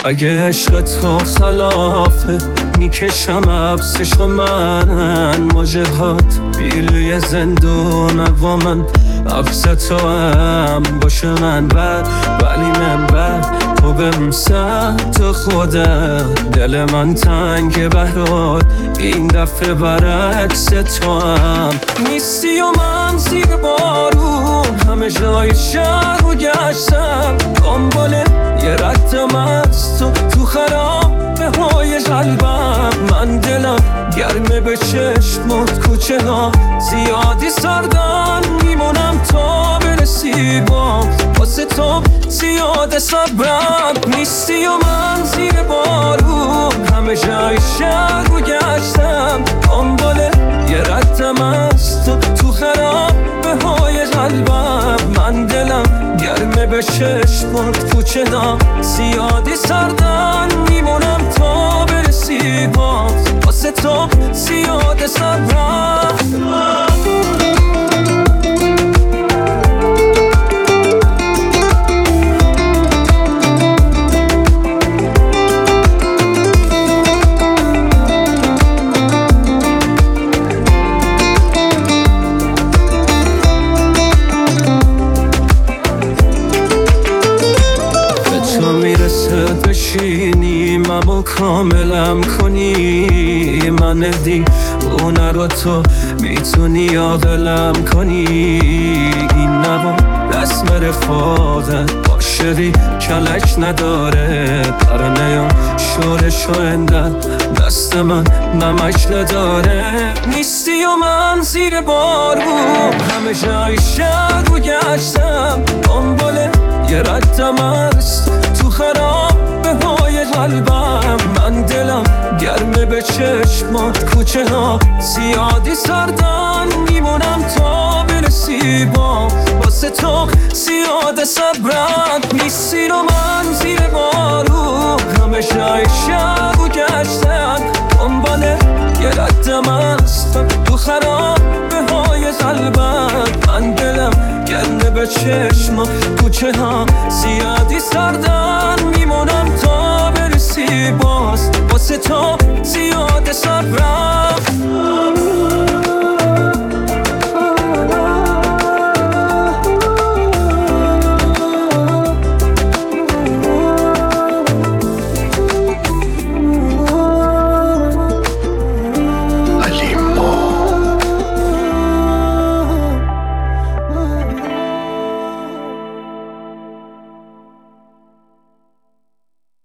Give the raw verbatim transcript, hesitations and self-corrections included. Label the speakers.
Speaker 1: اگه عشق تو خلافه میکشم عبسش و من مجهات بیلوی زندون و من عبس تو هم باشه من بر ولی من بر تو بهم تو خودت دل من تنگ برات این دفعه برعکس تو هم نیستی و من زیر بارون همه جای شهر رو گشتم دنبال یه ردم از تو تو خرابه های قلبم من دلم گرمه به چشمات کوچه ها زیادی سردن میمونم تا برسی با واسه تو زیاد صبرم نیستی و من زیر بارون همه جای شهر رو گشتم دنبال یه ردم از تو تو خرابه های قلبم من دلم گرمه به چشمات کوچه ها زیادی سردن میمونم تا برسی باز واسه تو زیاد صبرم بشینیم اما کاملم کنی من دی اونه رو تو میتونی عاقلم کنی این نبا رسم رفاقت باشری کلک نداره پرنه شورش و اندن دست من نمک نداره نیستی و من زیر بارون همه جای شهر رو گشتم دنبال یه ردم از تو خرابه های قلبم من دلم گرمه به چشمات کوچه ها زیادی سردن میمونم تا برسی با واسه تو زیاد صبرت نیستی رو من زیر بارون همه جای شهر رو گشتم دنبال یه ردم از تو خرابه های قلبم من دلم گرمه به چشمات کوچه ها زیادی سردن میمونم تا برسی باز واسه تو زیاد صبرم